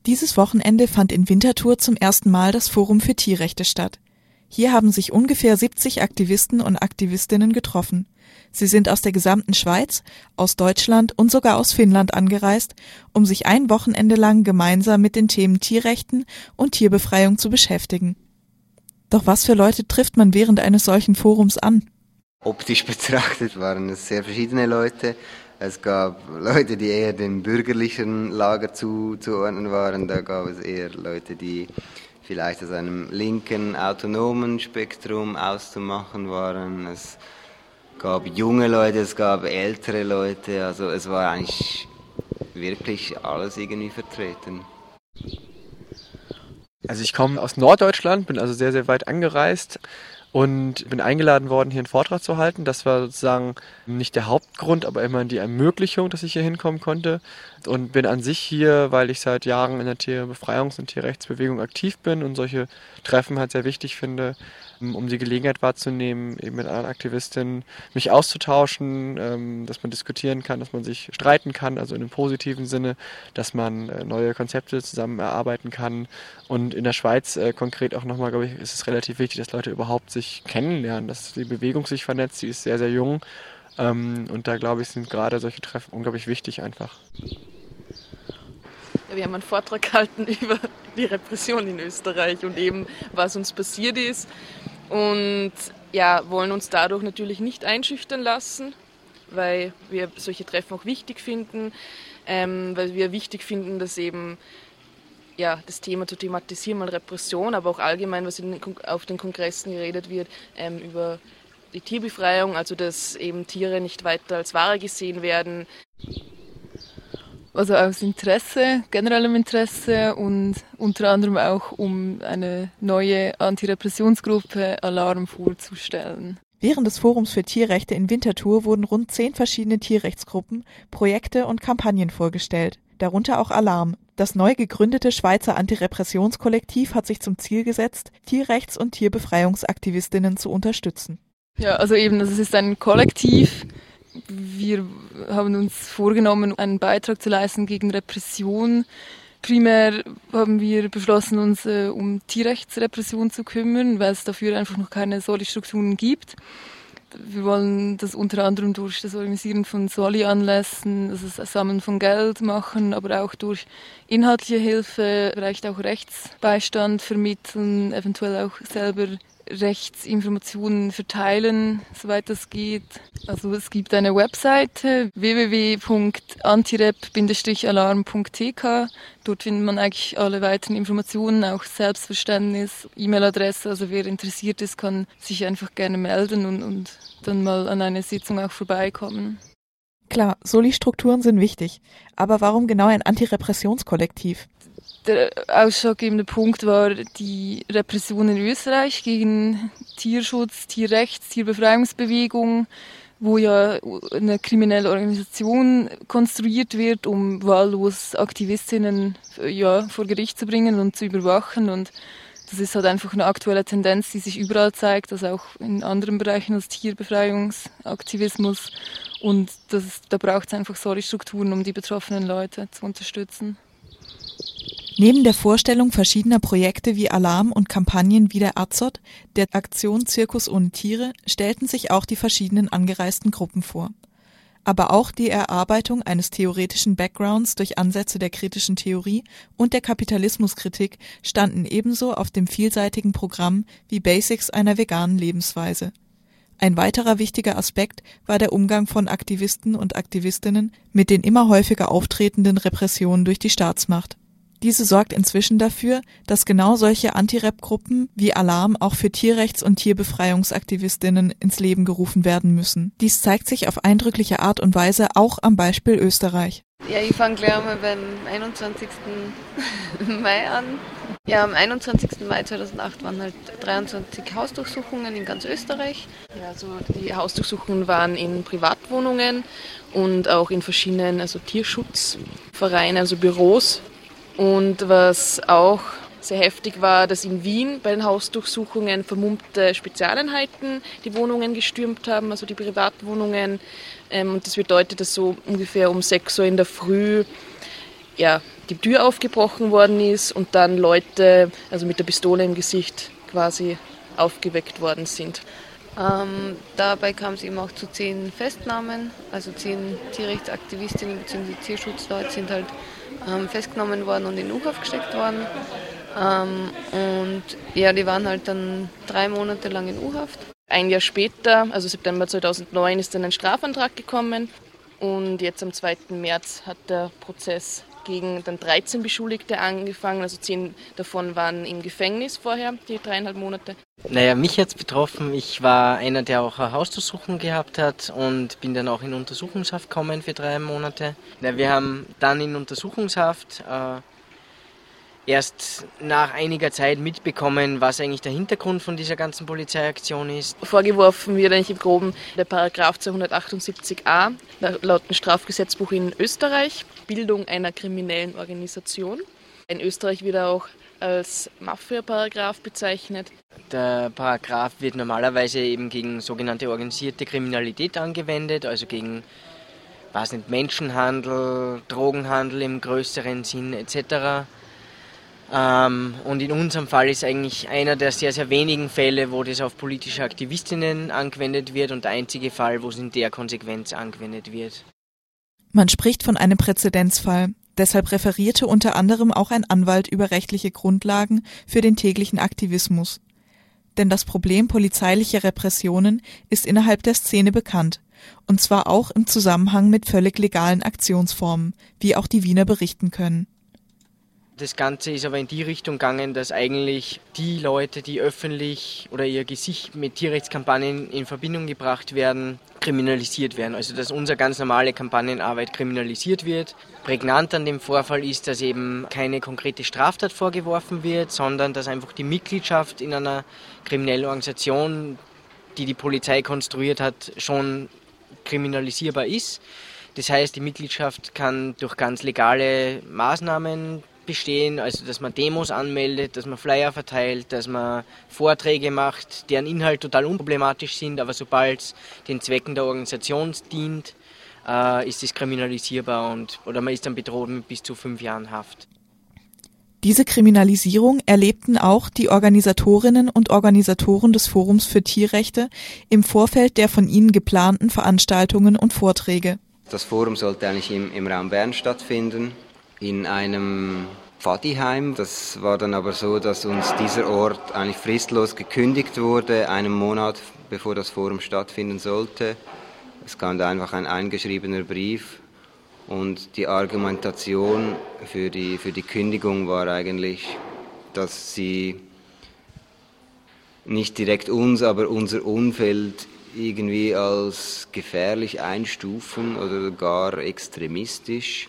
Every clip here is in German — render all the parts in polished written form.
Dieses Wochenende fand in Winterthur zum ersten Mal das Forum für Tierrechte statt. Hier haben sich ungefähr 70 Aktivisten und Aktivistinnen getroffen. Sie sind aus der gesamten Schweiz, aus Deutschland und sogar aus Finnland angereist, um sich ein Wochenende lang gemeinsam mit den Themen Tierrechten und Tierbefreiung zu beschäftigen. Doch was für Leute trifft man während eines solchen Forums an? Optisch betrachtet waren es sehr verschiedene Leute. Es gab Leute, die eher dem bürgerlichen Lager zuzuordnen waren. Da gab es eher Leute, die vielleicht aus einem linken, autonomen Spektrum auszumachen waren. Es gab junge Leute, es gab ältere Leute. Also es war eigentlich wirklich alles irgendwie vertreten. Also ich komme aus Norddeutschland, bin also sehr, sehr weit angereist und bin eingeladen worden, hier einen Vortrag zu halten. Das war sozusagen nicht der Hauptgrund, aber immerhin die Ermöglichung, dass ich hier hinkommen konnte. Und bin an sich hier, weil ich seit Jahren in der Tierbefreiungs- und Tierrechtsbewegung aktiv bin und solche Treffen halt sehr wichtig finde, um die Gelegenheit wahrzunehmen, eben mit anderen Aktivistinnen mich auszutauschen, dass man diskutieren kann, dass man sich streiten kann, also in einem positiven Sinne, dass man neue Konzepte zusammen erarbeiten kann. Und in der Schweiz konkret auch nochmal, glaube ich, ist es relativ wichtig, dass Leute überhaupt sich kennenlernen, dass die Bewegung sich vernetzt, die ist sehr, sehr jung. Und da, glaube ich, sind gerade solche Treffen unglaublich wichtig einfach. Ja, wir haben einen Vortrag gehalten über die Repression in Österreich und eben, was uns passiert ist. Und ja, wollen uns dadurch natürlich nicht einschüchtern lassen, weil wir solche Treffen auch wichtig finden, weil wir wichtig finden, dass eben das Thema zu thematisieren, mal Repression, aber auch allgemein, was auf den Kongressen geredet wird, über die Tierbefreiung, also dass eben Tiere nicht weiter als Ware gesehen werden. Also aus Interesse, generellem Interesse und unter anderem auch um eine neue Antirepressionsgruppe Alarm vorzustellen. Während des Forums für Tierrechte in Winterthur wurden rund 10 verschiedene Tierrechtsgruppen, Projekte und Kampagnen vorgestellt, darunter auch Alarm. Das neu gegründete Schweizer Antirepressionskollektiv hat sich zum Ziel gesetzt, Tierrechts- und Tierbefreiungsaktivistinnen zu unterstützen. Ja, also eben, es ist ein Kollektiv. Wir haben uns vorgenommen, einen Beitrag zu leisten gegen Repression. Primär haben wir beschlossen, uns um Tierrechtsrepression zu kümmern, weil es dafür einfach noch keine Soli-Strukturen gibt. Wir wollen das unter anderem durch das Organisieren von Soli-Anlässen, also das Sammeln von Geld machen, aber auch durch inhaltliche Hilfe, vielleicht auch Rechtsbeistand vermitteln, eventuell auch selber Rechtsinformationen verteilen, soweit das geht. Also es gibt eine Webseite www.antirep-alarm.tk. Dort findet man eigentlich alle weiteren Informationen, auch Selbstverständnis, E-Mail-Adresse. Also wer interessiert ist, kann sich einfach gerne melden und dann mal an eine Sitzung auch vorbeikommen. Klar, Soli-Strukturen sind wichtig. Aber warum genau ein Antirepressionskollektiv? Der ausschlaggebende Punkt war die Repression in Österreich gegen Tierschutz, Tierrechts, Tierbefreiungsbewegung, wo ja eine kriminelle Organisation konstruiert wird, um wahllos Aktivistinnen vor Gericht zu bringen und zu überwachen. Und das ist halt einfach eine aktuelle Tendenz, die sich überall zeigt, also auch in anderen Bereichen als Tierbefreiungsaktivismus. Und da braucht es einfach solche Strukturen, um die betroffenen Leute zu unterstützen. Neben der Vorstellung verschiedener Projekte wie Alarm und Kampagnen wie der AZOT, der Aktion Zirkus ohne Tiere, stellten sich auch die verschiedenen angereisten Gruppen vor. Aber auch die Erarbeitung eines theoretischen Backgrounds durch Ansätze der kritischen Theorie und der Kapitalismuskritik standen ebenso auf dem vielseitigen Programm wie Basics einer veganen Lebensweise. Ein weiterer wichtiger Aspekt war der Umgang von Aktivisten und Aktivistinnen mit den immer häufiger auftretenden Repressionen durch die Staatsmacht. Diese sorgt inzwischen dafür, dass genau solche Anti-Rep-Gruppen wie Alarm auch für Tierrechts- und Tierbefreiungsaktivistinnen ins Leben gerufen werden müssen. Dies zeigt sich auf eindrückliche Art und Weise auch am Beispiel Österreich. Ja, ich fange gleich einmal beim 21. Mai an. Ja, am 21. Mai 2008 waren halt 23 Hausdurchsuchungen in ganz Österreich. Ja, also die Hausdurchsuchungen waren in Privatwohnungen und auch in verschiedenen Tierschutzvereinen, also Büros. Und was auch sehr heftig war, dass in Wien bei den Hausdurchsuchungen vermummte Spezialeinheiten die Wohnungen gestürmt haben, also die Privatwohnungen. Und das bedeutet, dass so ungefähr um 6 Uhr in der Früh die die Tür aufgebrochen worden ist und dann Leute, also mit der Pistole im Gesicht quasi aufgeweckt worden sind. Dabei kam es eben auch zu 10 Festnahmen, also 10 Tierrechtsaktivistinnen bzw. Tierschutzleute sind halt festgenommen worden und in U-Haft gesteckt worden. Und ja, die waren halt dann 3 Monate lang in U-Haft. Ein Jahr später, also September 2009, ist dann ein Strafantrag gekommen und jetzt am 2. März hat der Prozess gegen dann 13 Beschuldigte angefangen, also 10 davon waren im Gefängnis vorher, die 3,5 Monate. Naja, mich hat's betroffen. Ich war einer, der auch eine Hausdurchsuchung gehabt hat und bin dann auch in Untersuchungshaft gekommen für 3 Monate. Wir haben dann in Untersuchungshaft erst nach einiger Zeit mitbekommen, was eigentlich der Hintergrund von dieser ganzen Polizeiaktion ist. Vorgeworfen wird eigentlich im Groben der Paragraph 278a laut dem Strafgesetzbuch in Österreich, Bildung einer kriminellen Organisation. In Österreich wird er auch als Mafia-Paragraph bezeichnet. Der Paragraph wird normalerweise eben gegen sogenannte organisierte Kriminalität angewendet, also gegen Menschenhandel, Drogenhandel im größeren Sinn etc. Und in unserem Fall ist eigentlich einer der sehr, sehr wenigen Fälle, wo das auf politische Aktivistinnen angewendet wird und der einzige Fall, wo es in der Konsequenz angewendet wird. Man spricht von einem Präzedenzfall. Deshalb referierte unter anderem auch ein Anwalt über rechtliche Grundlagen für den täglichen Aktivismus. Denn das Problem polizeilicher Repressionen ist innerhalb der Szene bekannt. Und zwar auch im Zusammenhang mit völlig legalen Aktionsformen, wie auch die Wiener berichten können. Das Ganze ist aber in die Richtung gegangen, dass eigentlich die Leute, die öffentlich oder ihr Gesicht mit Tierrechtskampagnen in Verbindung gebracht werden, kriminalisiert werden. Also dass unsere ganz normale Kampagnenarbeit kriminalisiert wird. Prägnant an dem Vorfall ist, dass eben keine konkrete Straftat vorgeworfen wird, sondern dass einfach die Mitgliedschaft in einer kriminellen Organisation, die die Polizei konstruiert hat, schon kriminalisierbar ist. Das heißt, die Mitgliedschaft kann durch ganz legale Maßnahmen bestehen, also dass man Demos anmeldet, dass man Flyer verteilt, dass man Vorträge macht, deren Inhalt total unproblematisch sind, aber sobald es den Zwecken der Organisation dient, ist es kriminalisierbar oder man ist dann bedroht mit bis zu 5 Jahren Haft. Diese Kriminalisierung erlebten auch die Organisatorinnen und Organisatoren des Forums für Tierrechte im Vorfeld der von ihnen geplanten Veranstaltungen und Vorträge. Das Forum sollte eigentlich im Raum Bern stattfinden, in einem Pfadiheim. Das war dann aber so, dass uns dieser Ort eigentlich fristlos gekündigt wurde, einen Monat bevor das Forum stattfinden sollte. Es kam da einfach ein eingeschriebener Brief und die Argumentation für die Kündigung war eigentlich, dass sie nicht direkt uns, aber unser Umfeld irgendwie als gefährlich einstufen oder gar extremistisch,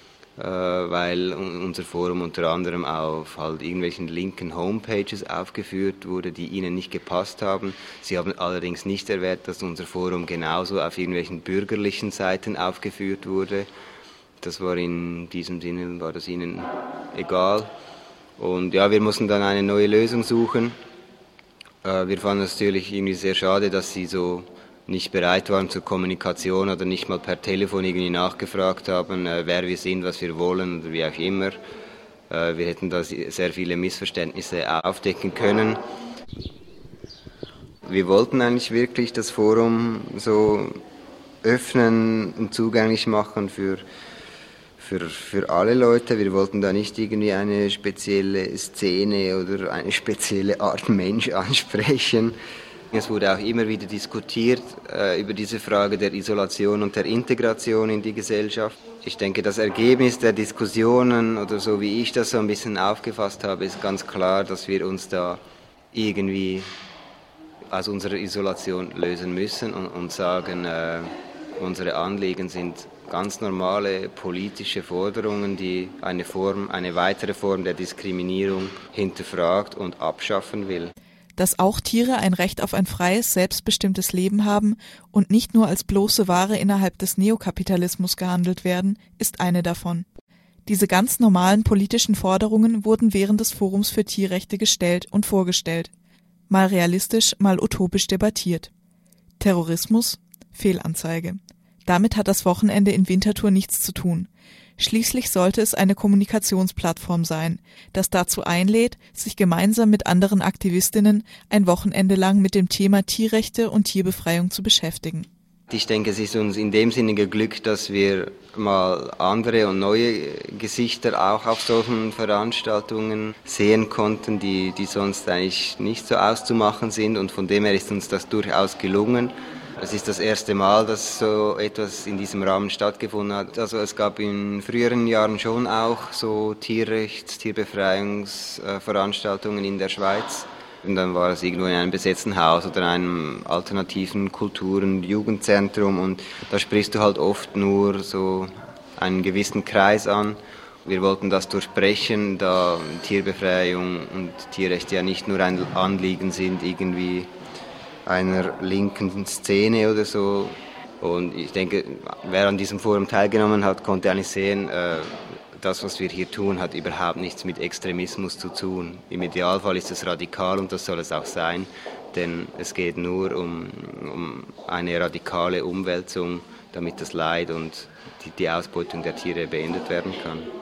weil unser Forum unter anderem auf halt irgendwelchen linken Homepages aufgeführt wurde, die ihnen nicht gepasst haben. Sie haben allerdings nicht erwähnt, dass unser Forum genauso auf irgendwelchen bürgerlichen Seiten aufgeführt wurde. Das war in diesem Sinne, war das ihnen egal. Und ja, wir mussten dann eine neue Lösung suchen. Wir fanden es natürlich irgendwie sehr schade, dass sie so nicht bereit waren zur Kommunikation oder nicht mal per Telefon irgendwie nachgefragt haben, wer wir sind, was wir wollen oder wie auch immer. Wir hätten da sehr viele Missverständnisse aufdecken können. Wir wollten eigentlich wirklich das Forum so öffnen und zugänglich machen für alle Leute. Wir wollten da nicht irgendwie eine spezielle Szene oder eine spezielle Art Mensch ansprechen. Es wurde auch immer wieder diskutiert über diese Frage der Isolation und der Integration in die Gesellschaft. Ich denke, das Ergebnis der Diskussionen oder so wie ich das so ein bisschen aufgefasst habe, ist ganz klar, dass wir uns da irgendwie aus unserer Isolation lösen müssen und sagen, unsere Anliegen sind ganz normale politische Forderungen, die eine weitere Form der Diskriminierung hinterfragt und abschaffen will. Dass auch Tiere ein Recht auf ein freies, selbstbestimmtes Leben haben und nicht nur als bloße Ware innerhalb des Neokapitalismus gehandelt werden, ist eine davon. Diese ganz normalen politischen Forderungen wurden während des Forums für Tierrechte gestellt und vorgestellt. Mal realistisch, mal utopisch debattiert. Terrorismus? Fehlanzeige. Damit hat das Wochenende in Winterthur nichts zu tun. Schließlich sollte es eine Kommunikationsplattform sein, das dazu einlädt, sich gemeinsam mit anderen Aktivistinnen ein Wochenende lang mit dem Thema Tierrechte und Tierbefreiung zu beschäftigen. Ich denke, es ist uns in dem Sinne geglückt, dass wir mal andere und neue Gesichter auch auf solchen Veranstaltungen sehen konnten, die sonst eigentlich nicht so auszumachen sind, und von dem her ist uns das durchaus gelungen. Es ist das erste Mal, dass so etwas in diesem Rahmen stattgefunden hat. Also es gab in früheren Jahren schon auch so Tierbefreiungsveranstaltungen in der Schweiz. Und dann war es irgendwo in einem besetzten Haus oder einem alternativen Kulturen- und Jugendzentrum, und da sprichst du halt oft nur so einen gewissen Kreis an. Wir wollten das durchbrechen, da Tierbefreiung und Tierrechte ja nicht nur ein Anliegen sind irgendwie einer linken Szene oder so. Und ich denke, wer an diesem Forum teilgenommen hat, konnte eigentlich sehen, das, was wir hier tun, hat überhaupt nichts mit Extremismus zu tun. Im Idealfall ist es radikal, und das soll es auch sein, denn es geht nur um eine radikale Umwälzung, damit das Leid und die Ausbeutung der Tiere beendet werden kann.